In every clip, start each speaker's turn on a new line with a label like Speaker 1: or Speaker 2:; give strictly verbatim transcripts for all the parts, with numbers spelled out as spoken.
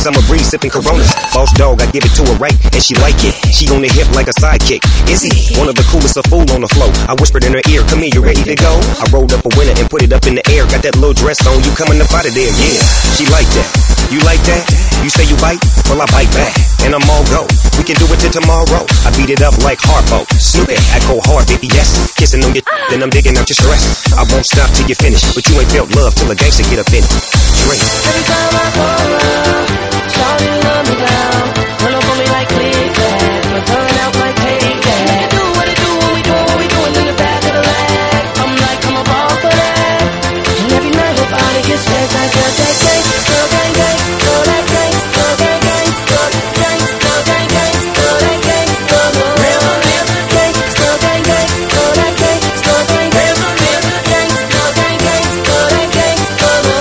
Speaker 1: summer breeze, sipping Coronas. Boss dog, I give it to her right, and she like it. She on the hip like a sidekick. Is he one of the coolest, a fool on the floor? I whispered in her ear, come here, you ready to go? I rolled up a winner and put it up in the air. Got that little dress on, you coming up out of there, yeah. She like that. You like that? You say you bite? Well, I bite back, and I'm all go. We can do it till tomorrow. I beat it up like Harpo. Snoop it, I go hard, baby, yes. Kissing on your then I'm digging out your stress. I won't stop till you finish, but you ain't felt love till a gangster get up in it. Drink.
Speaker 2: Every time I go around, shawty love me down. Run up on me like click clack, but turn out like take that. Do what it do when we do what we doing in the back of the lag. I'm like, I'm a ball for that. And every night her body gets jacked. I got that gang, girl gang gang, girl that gang, girl gang gang, girl gang, girl gang gang, girl that gang, girl the real real gang, girl gang gang, girl that gang, girl gang gang, real real gang, girl gang gang, girl that gang, girl the.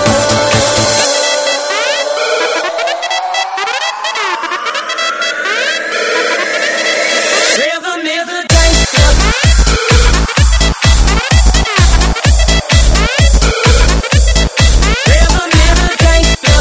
Speaker 2: Rhythm is a gangster. Rhythm is a gangster.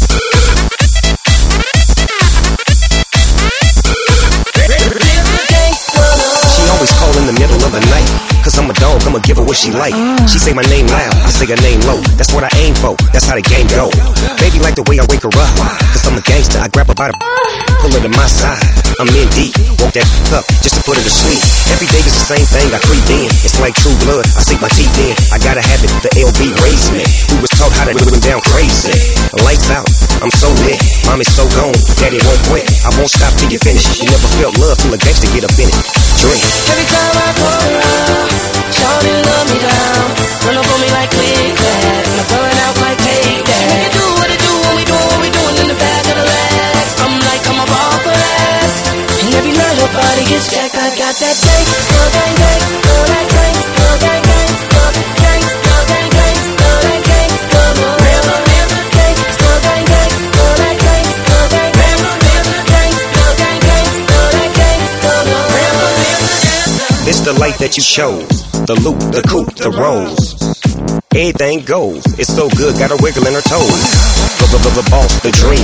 Speaker 2: Rhythm is a gangster.
Speaker 1: She always call in the middle of the night, cause I'm a dog, I'ma give her what she like. She say my name loud, I say her name low. That's what I aim for, that's how the game go. Baby like the way I wake her up, cause I'm a gangster. I grab her by the pull her to my side. I'm in deep, woke that up just to put her to sleep. Every day is the same thing, I creep in. It's like true blood, I sink my teeth in. I gotta have it, the L B raised me. We was taught how to do them down crazy. Lights out, I'm so lit. Mom is so gone, daddy won't quit. I won't stop till you finish. You never felt love till a gangster get up in it. Drink.
Speaker 2: Every time I go around, shawty love me down. Run up on me like click clack, my burn out like take that. You do what it do when we do what we doing in the back of the lag. I'm like, I'm a ball for that. And every night her body gets jacked. I got that gang, girl gang gang, girl that gang, girl gang gang, girl gang, girl gang gang, girl that gang, girl the real real gang, girl gang gang, girl that gang, girl gang gang, real real gang, girl gang gang, girl that gang, girl the real real gang.
Speaker 1: It's the light that you chose, the loop, the coupe, the rose. Everything goes, it's so good, got her wiggling her toes. The boss, the dream,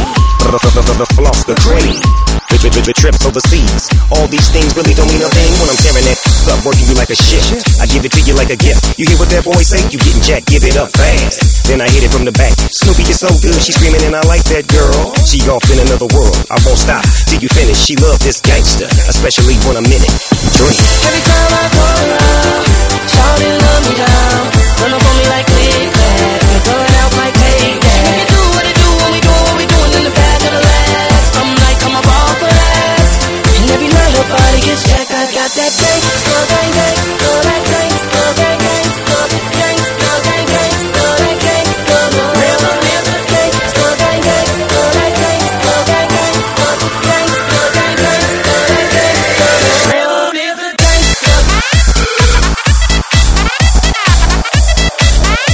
Speaker 1: the floss, the cream. The trips overseas, all these things really don't mean a thing when I'm tearing that up, working you like a shit. I give it to you like a gift. You hear what that boy say? You getting jacked, give it up fast. Then I hit it from the back. Snoopy is so good, she screaming and I like that girl. She off in another world. I won't stop till you finish. She love this gangster, especially when I'm in it. Drink.
Speaker 2: Every time I go around, shawty love me down. Run up on me like click clack, my burn out like take that. You do what it do when we do what we doing in the back of the lag. I'm like, I'm a ball for that. And every night her body gets jacked. I got that gang, girl gang gang, girl that gang, girl gang gang, girl gang, girl gang gang, girl that gang, girl the real real gang, girl gang gang, girl that gang, girl gang gang, girl gang, girl gang gang, girl that gang, girl the real real gangster.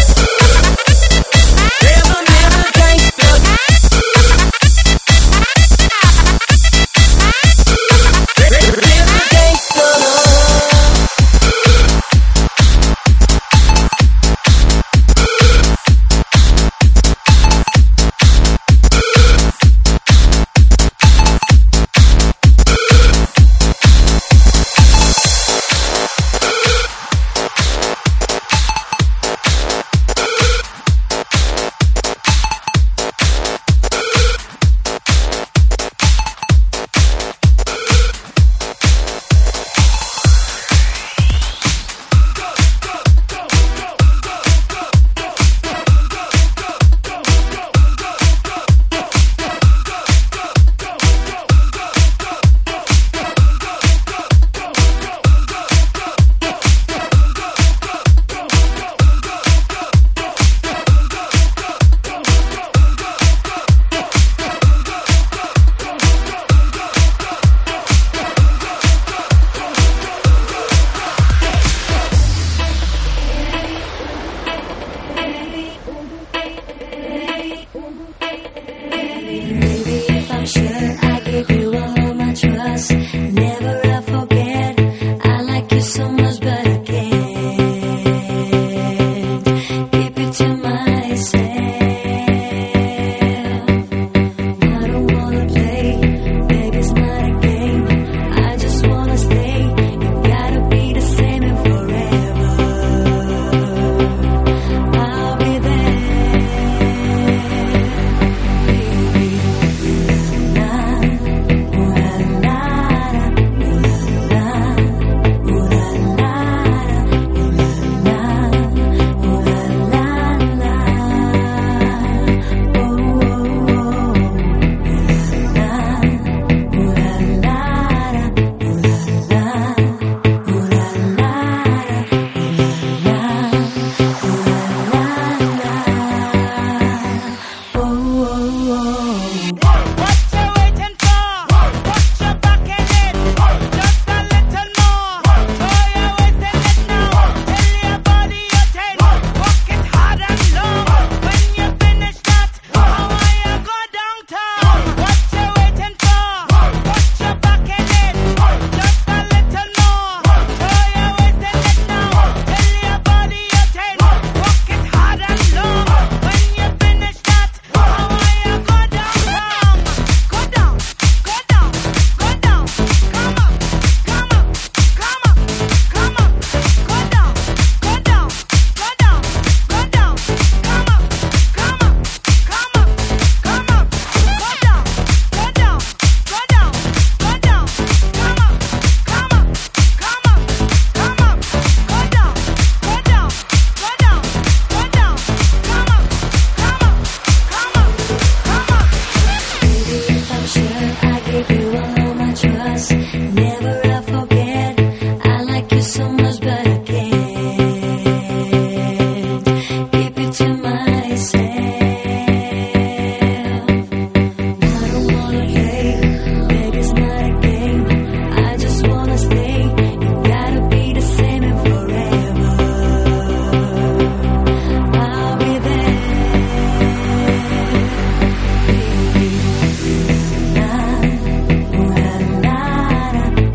Speaker 3: La, la, la, la.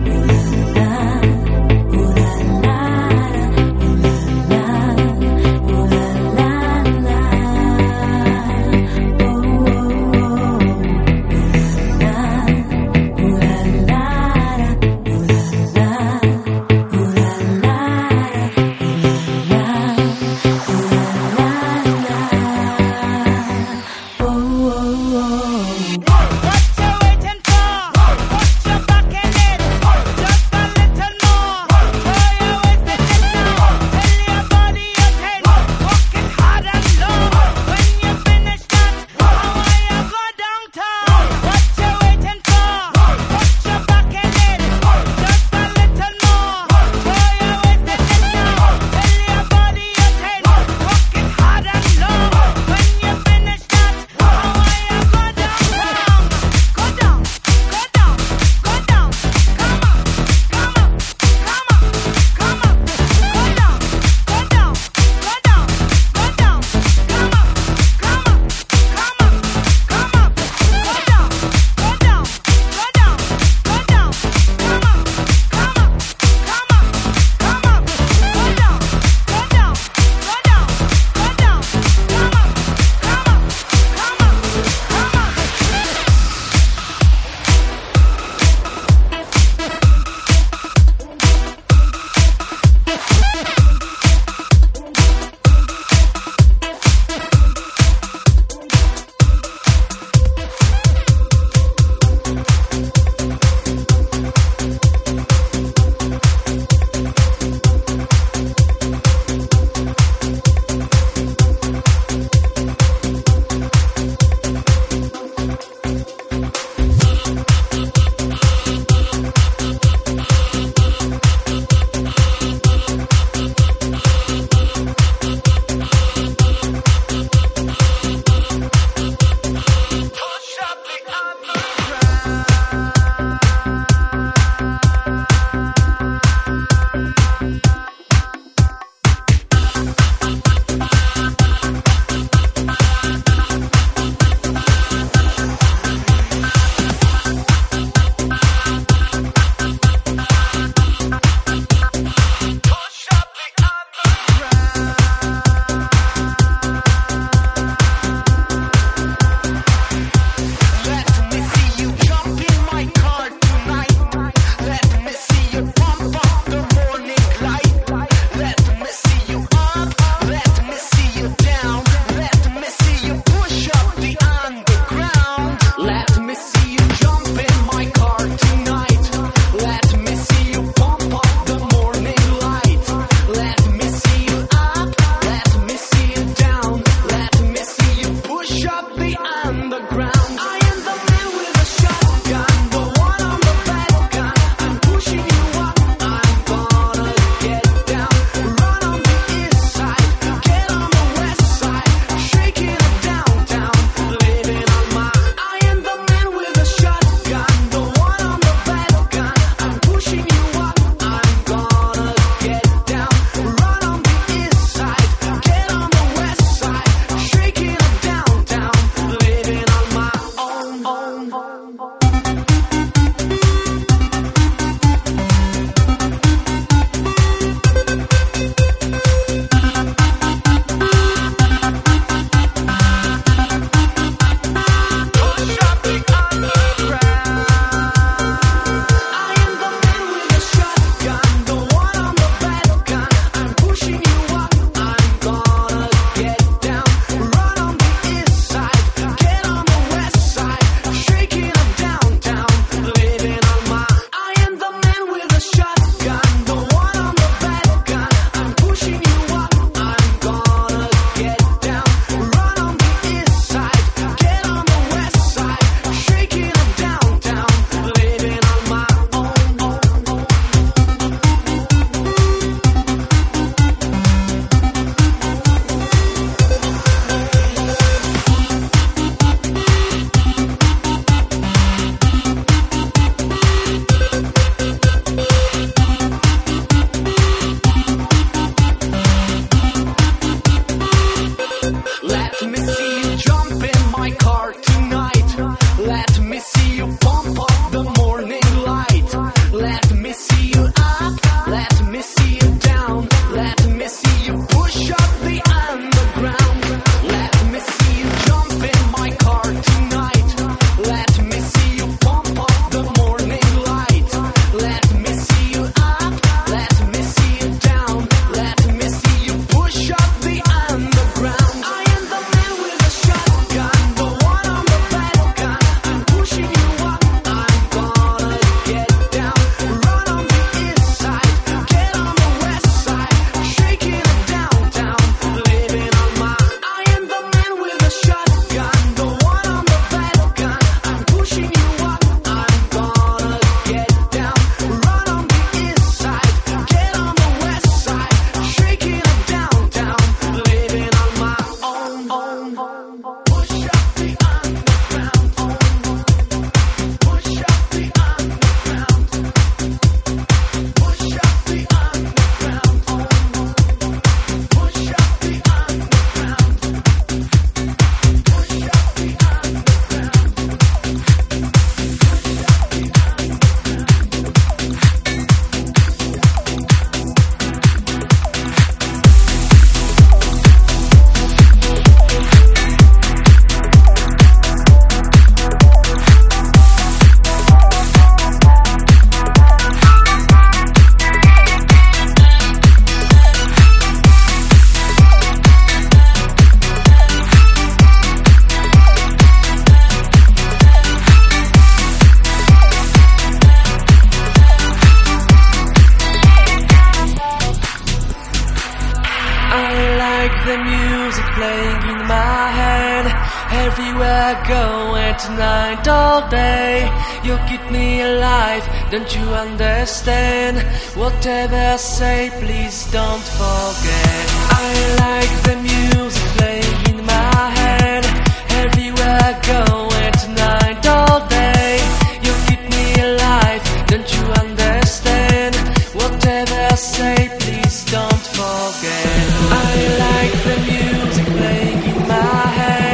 Speaker 2: the music playing in my head everywhere I go, and tonight all day you keep me alive, don't you understand? Whatever I say, please don't forget. I like the music playing in my head everywhere I go, and tonight all day you keep me alive, don't you understand? Whatever I say, please don't forget. I like the music playing in my head.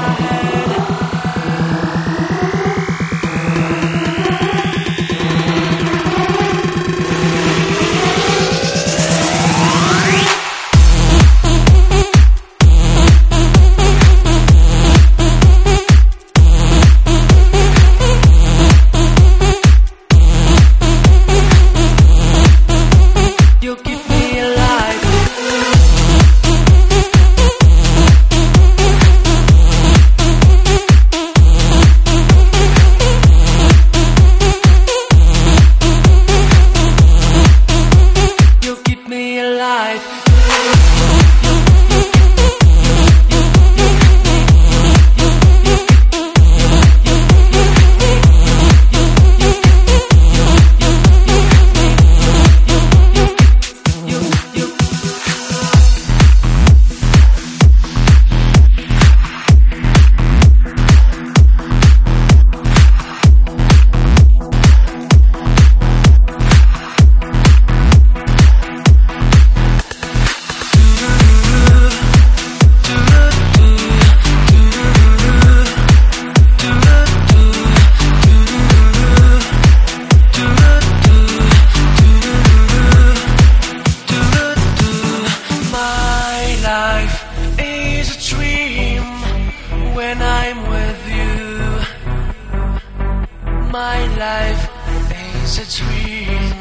Speaker 2: My life is a dream.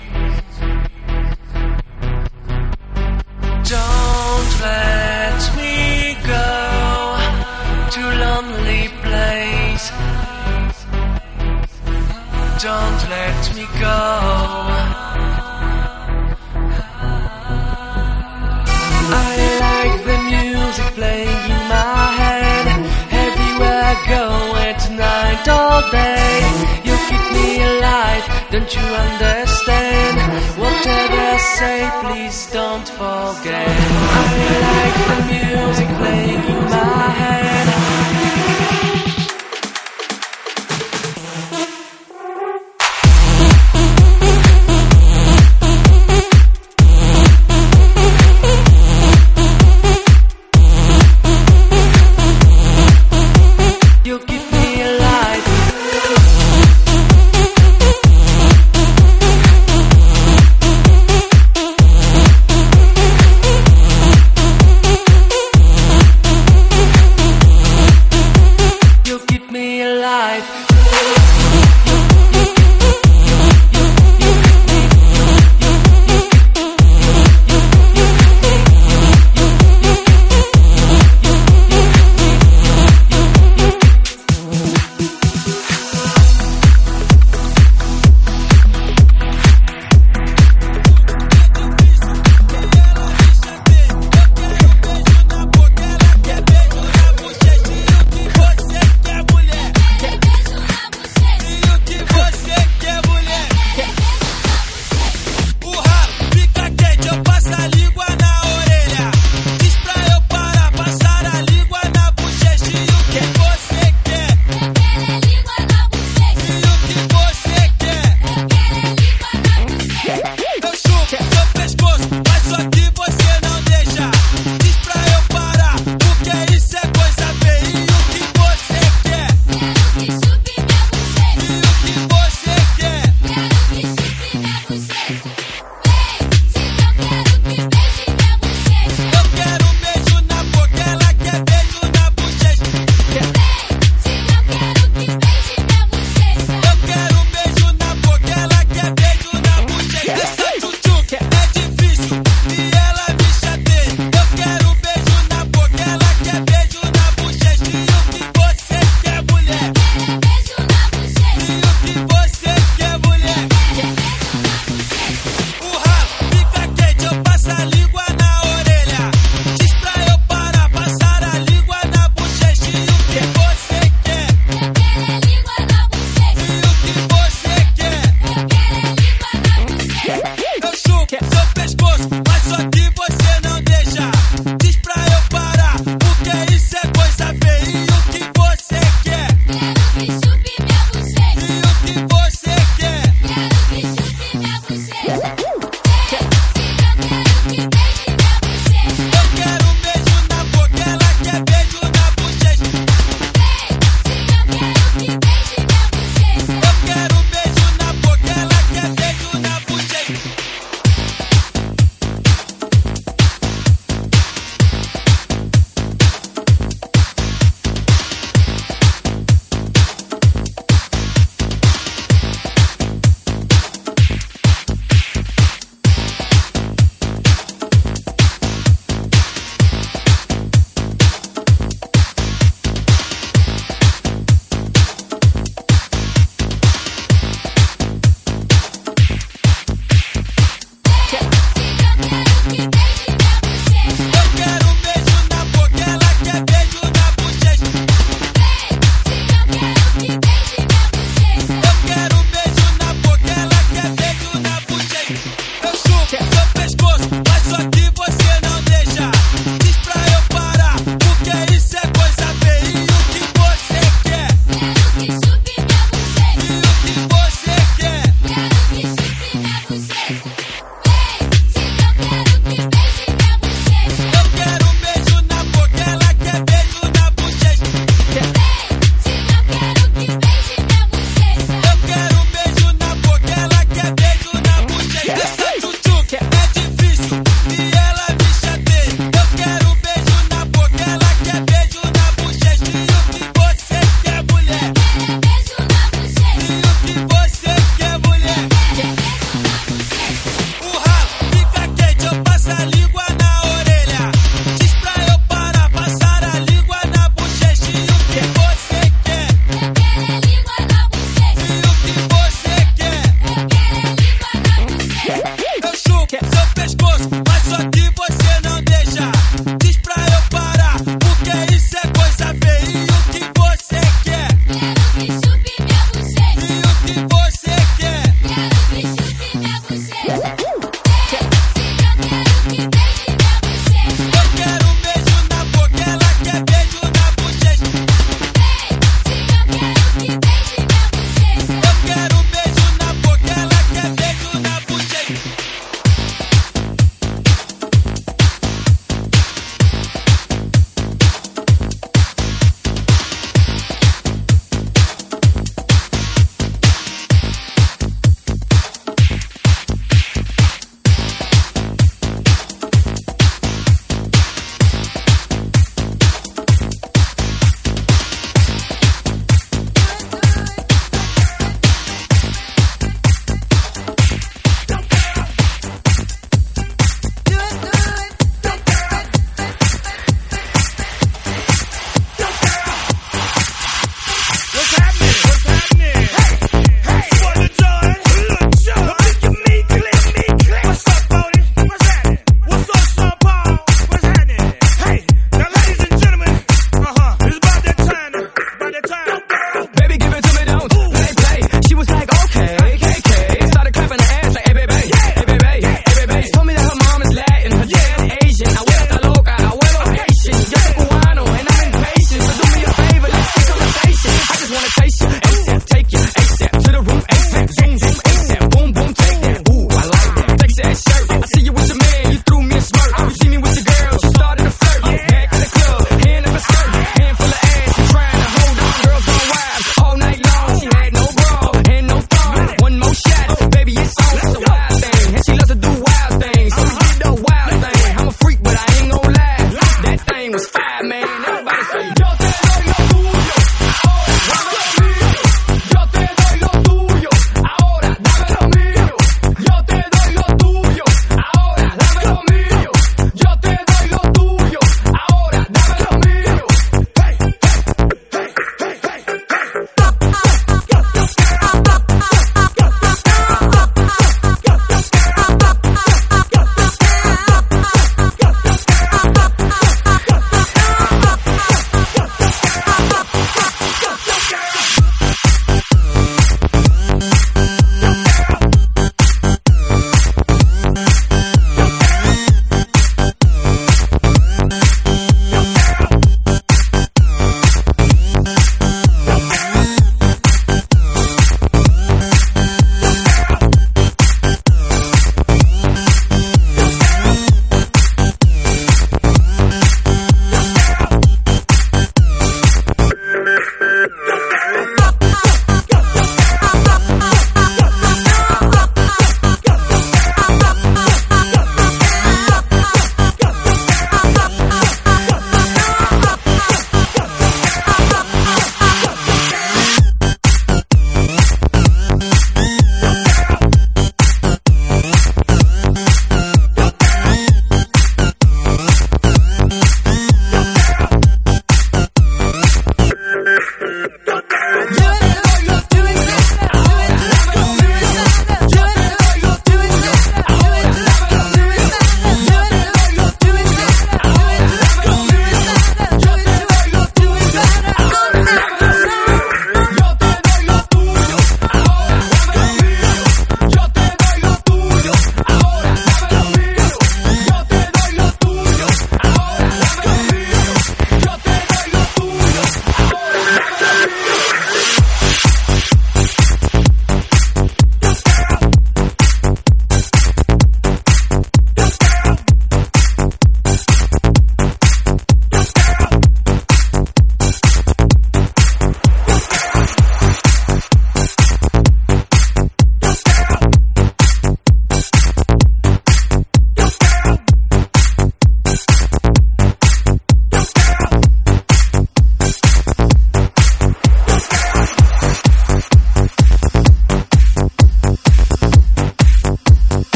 Speaker 2: Don't let me go to lonely place. Don't let me go. I like the music playing in my head everywhere I go, and tonight all day you keep me alive, don't you understand? Whatever I say, please don't forget. I like the music playing in my head.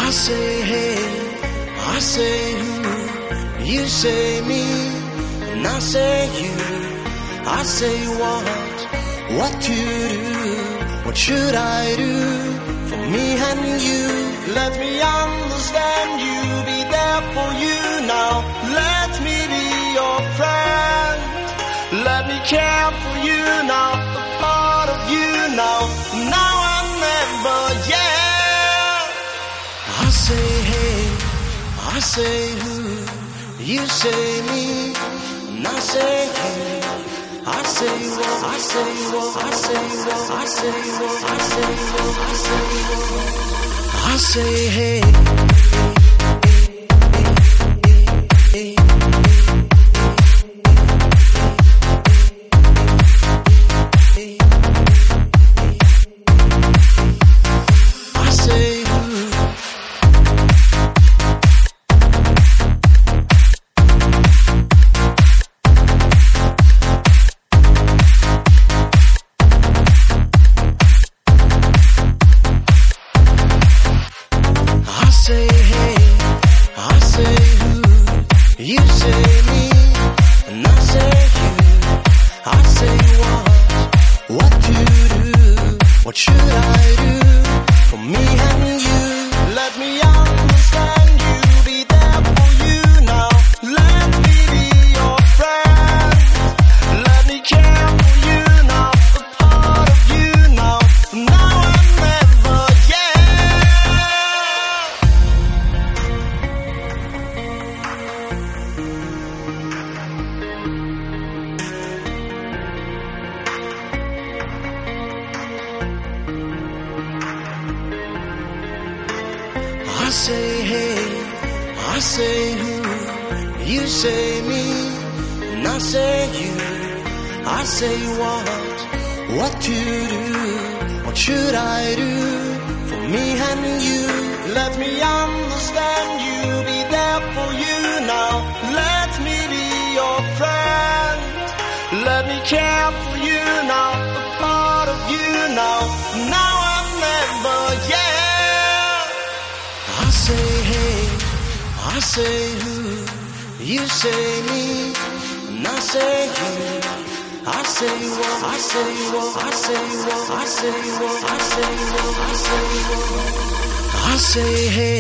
Speaker 3: I say hey, I say who, you say me, and I say you. I say what, what to do, what should I do for me and you? Let me understand you, be there for you now. Let me be your friend, let me care for you now, a part of you now, now and never, yeah. I say hey, I say who, you say me, and I say you. I say what, I say what, I say what, I say what, I say what, I say what. I say hey. I say hey, I say who, you say me, and I say you. I say what, what to do, what should I do for me and you? Let me understand you, be there for you now. Let me be your friend, let me care for you now, a part of you now, now and never, yeah. I say hey, I say who, you say me, and I say you. I say what, I say what, I say what, I say what, I say what, I say what. I say hey.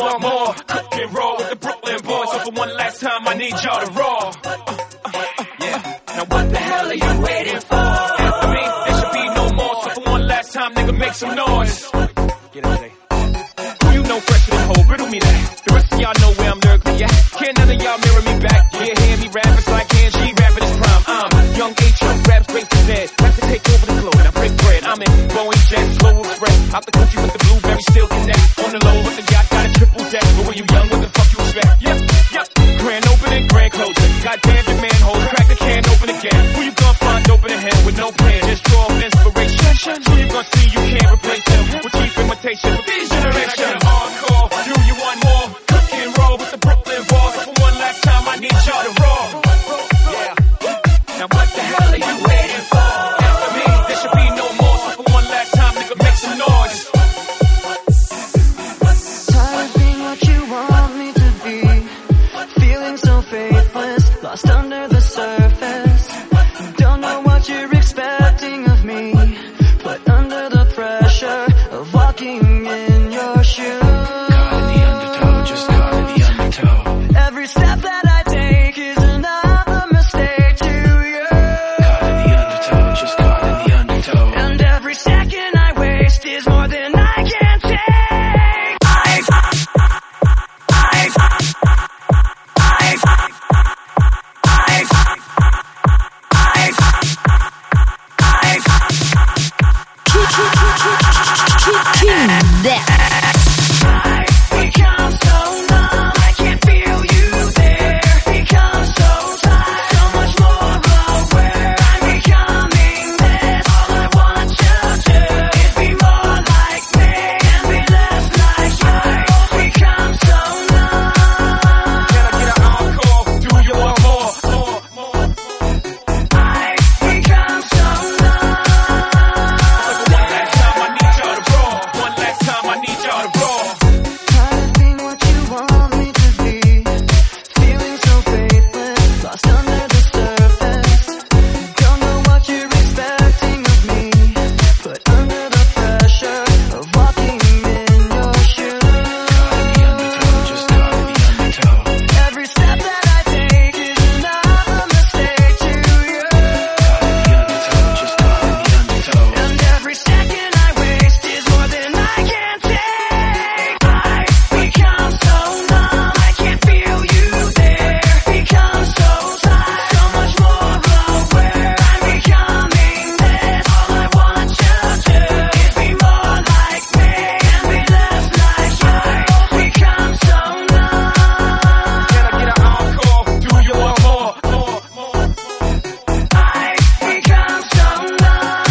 Speaker 4: want more? Cook and roll with the Brooklyn boys. So for one last time, I need y'all to roll. Uh, uh, uh, uh, yeah. Now what the hell are you waiting for? After me, there should be no more. So for one last time, nigga, make some noise. Get it, Jay. Who you know fresher than whole? Riddle me that. The rest of y'all know where I'm lyrically at. Can't none of y'all mirror me back. Yeah, hear me rap, it's like N G rapping his prime. I'm young H O, rap straight from dead. Have to take over the floor, now break bread. I'm in Boeing jet, slow express. Out the country with the blueberry still connect. On the low with the yacht, got a triple deck. But when you young, what the fuck you expect? Yep, yep. Grand opening, grand closing. Goddamn your manhole, crack the can open again. Who you gonna find open in hand with no plan? Just draw off inspiration. Who you gonna see you can't replace him with cheap imitation with these generations. Encore, do you want more? Cook and roll with the Brooklyn boys. For one last time, I need y'all to roll. Yeah. Now what the hell are you waiting for? After me, there should be no more. So for one last time, nigga, make some noise.
Speaker 5: Tired of being what you want me to be. Feeling so faithless, lost under the surface. Don't know what you're expecting of me, but under the pressure of walking in your shoes.
Speaker 6: Caught in the undertow, just caught in the undertow.
Speaker 5: Every step that I take is another mistake to you.
Speaker 6: Caught in the undertow, just caught in the undertow.
Speaker 5: And every second I waste is more than I can take. I, I, I, I, become so numb, I can't feel you there. Become so tired, so much more aware. I'm becoming this. All I want you to do is be more like me and be less like you. Become so numb.
Speaker 4: Can I get an encore? Do you want more? More, more.
Speaker 5: I become so numb.
Speaker 4: One last time, I need y'all to roll. One last time, I need y'all to roll.
Speaker 5: Tired of being what you want me to be. Feeling so faithless, lost under the surface. Don't know what you're expecting of me, but under the pressure of walking in your shoes.
Speaker 6: Caught in the undertow, just caught in the undertow.
Speaker 5: Every step that I take is another mistake to you.
Speaker 6: Caught in the undertow, just caught in the undertow.
Speaker 5: And every second I waste is more than I can take. I become so numb, I can't feel you there. Become so tired, so much more aware. I'm becoming this. All I want you to do is be more like me and be less like you. Become so numb.
Speaker 4: Can I get an encore? Do you want more? More, more.
Speaker 5: I become so numb.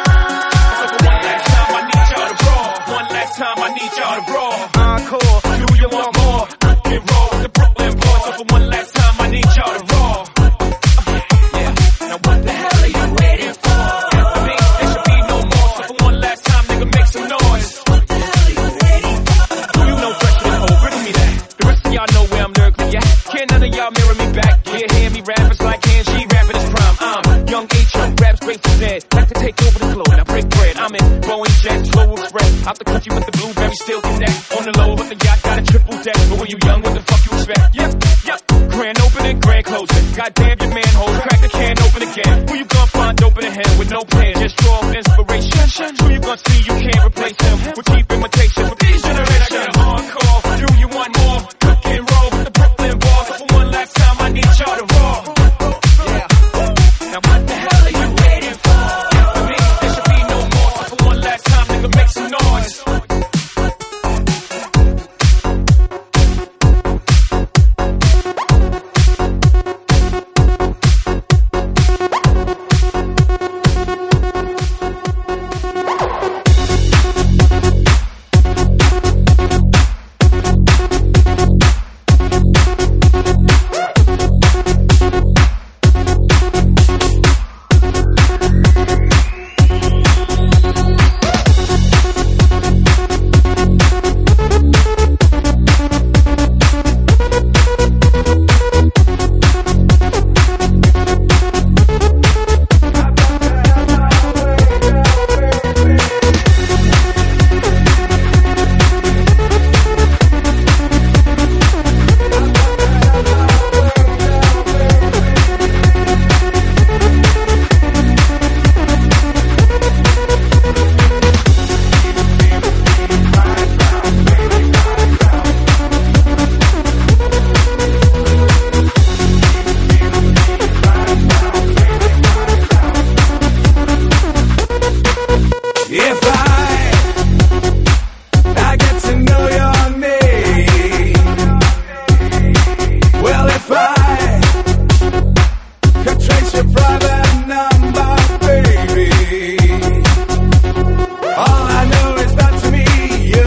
Speaker 4: One last time, I need y'all to roll. One last time, I need y'all to roll. Encore. Do you want more? Cook and roll with the Brooklyn boys. So for one last time, I need y'all to roll. Yeah. Now what the hell are you waiting for? After me, there should be no more. So for one last time, nigga, make some noise. What the hell are you waiting for? Who you know fresher than whole? Riddle me that. The rest of y'all know where I'm lyrically at. Can't none of y'all mirror me back. Yeah, hear me rap, it's like N G rapping his prime. I'm young H O, rap straight from dead. Have to take over the floor, now break bread. I'm in Boeing jet, slow express. Out the country with the blueberry still connect. On the low with the yacht, got a triple deck. But when you young, what the fuck you expect? Yep, yep. Grand opening, grand closing. Goddamn your manhole, crack the can open again. Who you gonna find open in hand with no plan? Just draw off inspiration. Who you gonna see you can't replace him with cheap imitation with these generations. Encore, do you want more? Cook and roll with the Brooklyn boys. For one last time, I need y'all to roll. Yeah. Now what the hell are you waiting for? After me, there should be no more. So for one last time, nigga, make some noise.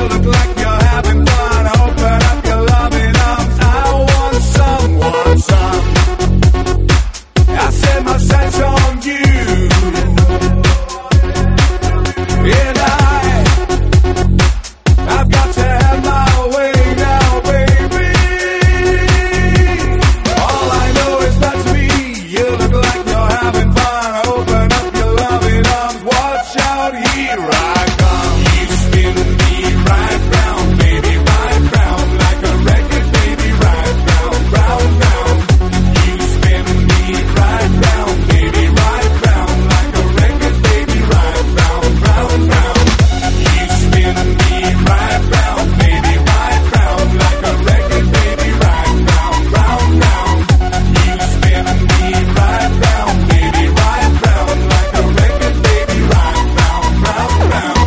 Speaker 7: look like you're having fun. Open up your loving arms. I want some, want some. I set my sights on you, and I, I've got to have my way now, baby. All I know is that's me. You look like you're having fun. Open up your loving arms. Watch out, here I come. You spin me right round, baby, right round, like a record, baby, right round, round, round. You spin me right round, baby, right round, like a record, baby, right round, round, round. You spin me right round, baby, right round, like a record, baby, right round, round, round. You spin me right round, baby, right round, like a record, baby, right round, round, round.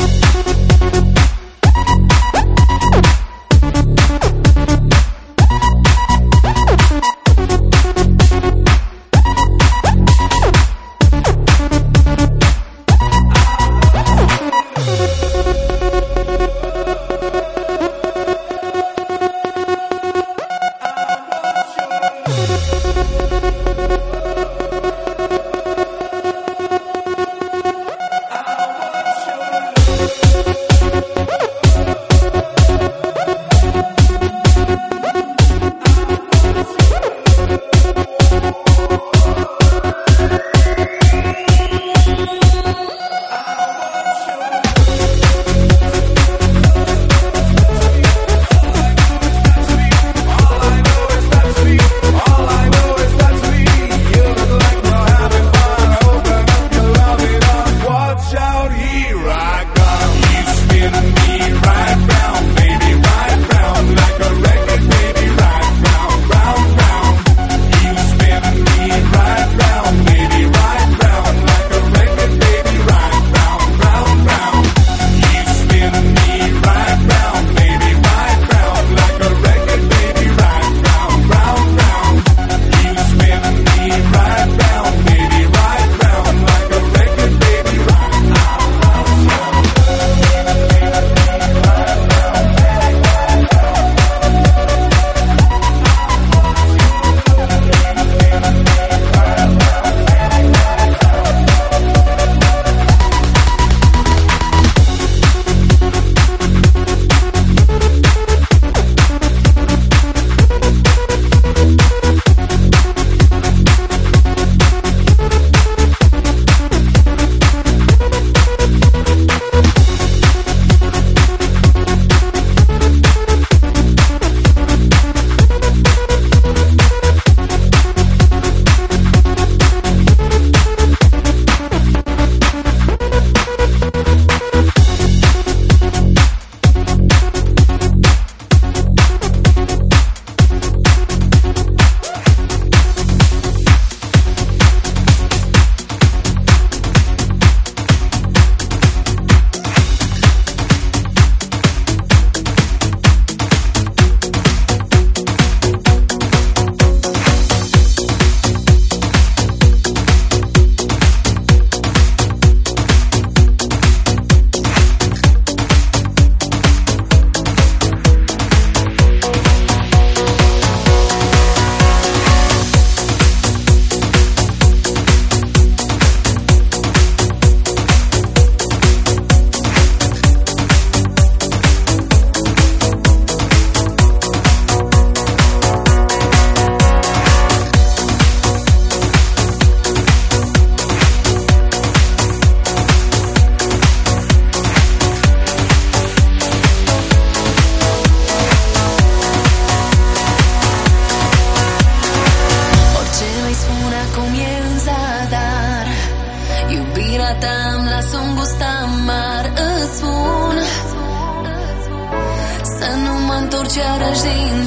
Speaker 8: întorc iarăși din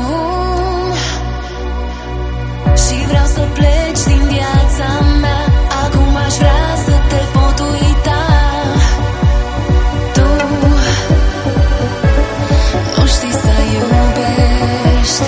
Speaker 8: drum și vreau să pleci din viața mea. Acum aș vrea să te pot uita. Tu nu știi să iubești.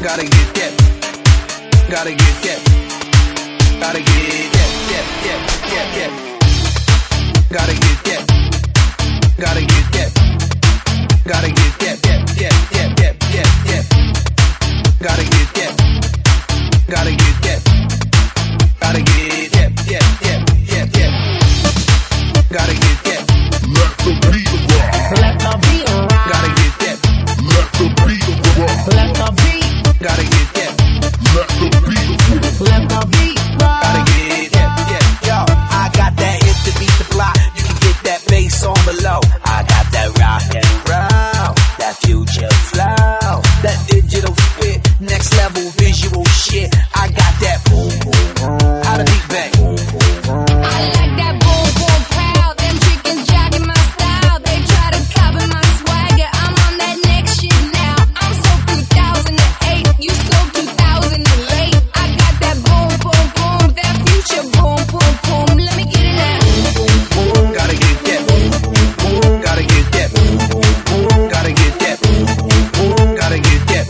Speaker 3: Gotta get that. Gotta get that. Gotta get that. Yeah, yeah, yeah, yeah. Gotta get that. Gotta get that. Gotta get that. Yeah, yeah, yeah, yeah, yeah, yeah. Gotta get that. Gotta get that. Gotta get that. Yeah, yeah, yeah, yeah. Gotta get that.
Speaker 7: Let the beat rock.
Speaker 2: Let the beat rock.
Speaker 3: Gotta get that.
Speaker 7: Let the beat rock.
Speaker 2: Let the beat.
Speaker 3: Gotta get that.
Speaker 7: Let the beat rock.
Speaker 2: Let the beat rock.
Speaker 3: Gotta get that. Yeah.
Speaker 9: Yo, I got that hit to beat the block. You can get that bass on below. I got that rock and roll, that future flow, that digital spit, next level visual shit. I got that boom boom boom. How the beat bang? Boom boom boom.
Speaker 8: I like that boom boom pow. Them chickens jogging my style. They try to copy my swagger. I'm on that next shit now. I'm so two thousand eight. You so two thousand eight. I got that boom boom boom. That future boom boom boom. Let me get it now.
Speaker 3: Gotta get that. Gotta get that. Gotta get that. Gotta get that.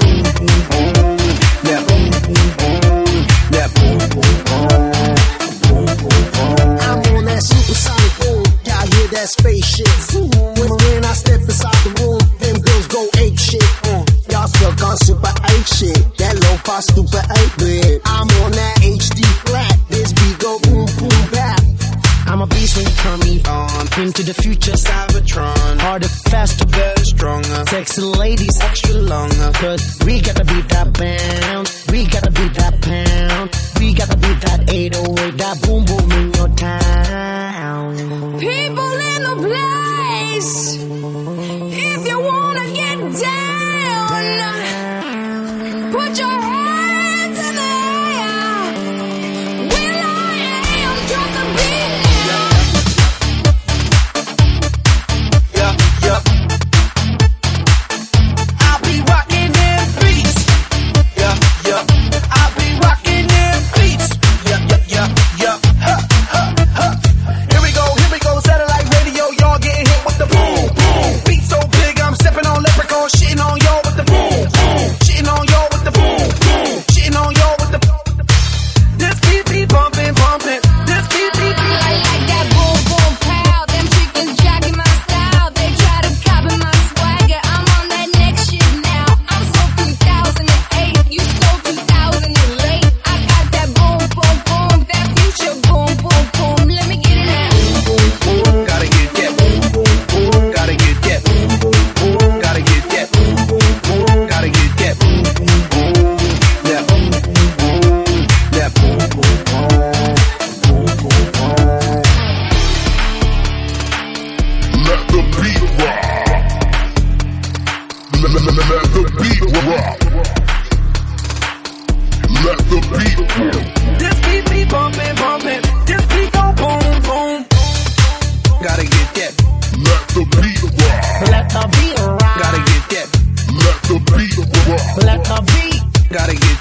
Speaker 3: That boom boom boom. That boom boom boom.
Speaker 10: I'm on that supersonic boom. Y'all hear that spaceship zoom. When, when I step inside the room, them girls go ape shit. Uh, y'all stuck on super eight shit. That low-fi stupid eight bit. I'm on that H D flat. This beat go boom boom bap. I'm a beast when you turn me on. Into the future, Cybertron. Harder, faster, better, stronger. Sexy ladies, extra longer. Cause we gotta beat that bounce. We gotta beat that pound. We gotta beat that eight oh eight. That boom boom in your town.
Speaker 8: People in the place. If you wanna get down, put your hands in the air. Will I am drop the beat now.
Speaker 9: Yeah, yeah. I'll be rocking them beats. Yeah, yeah. I'll be rocking them beats. Yeah, yeah, yeah, yeah. Ha, ha, ha. Here we go, here we go. Satellite radio, y'all getting hit with the boom, boom. Beat so big, I'm stepping on leprechaun, shitting on y'all with the boom, boom. Shitting on y'all with the boom, boom. Shitting on y'all with the. This beat be bumping, bumping. This beat be.
Speaker 8: I like that boom boom pow. Them chickens jogging my style. They try to copy my swagger. I'm on that next shit now. I'm so two thousand eight. You so two thousand eight. I got that boom boom boom. That future boom boom boom. Let me get it now.
Speaker 3: Gotta get that. Gotta get that. Gotta get that. Gotta get that. That boom boom boom. That boom boom boom.
Speaker 7: Let the beat rock. Let, let, let, let the beat rock. Let the beat rock.
Speaker 9: This beat be bumping, bumping. This beat go boom, boom.
Speaker 3: Gotta get that.
Speaker 7: Let the beat rock.
Speaker 2: Let the beat rock.
Speaker 3: Gotta get that.
Speaker 7: Let the beat rock.
Speaker 2: Let the beat.
Speaker 3: Gotta get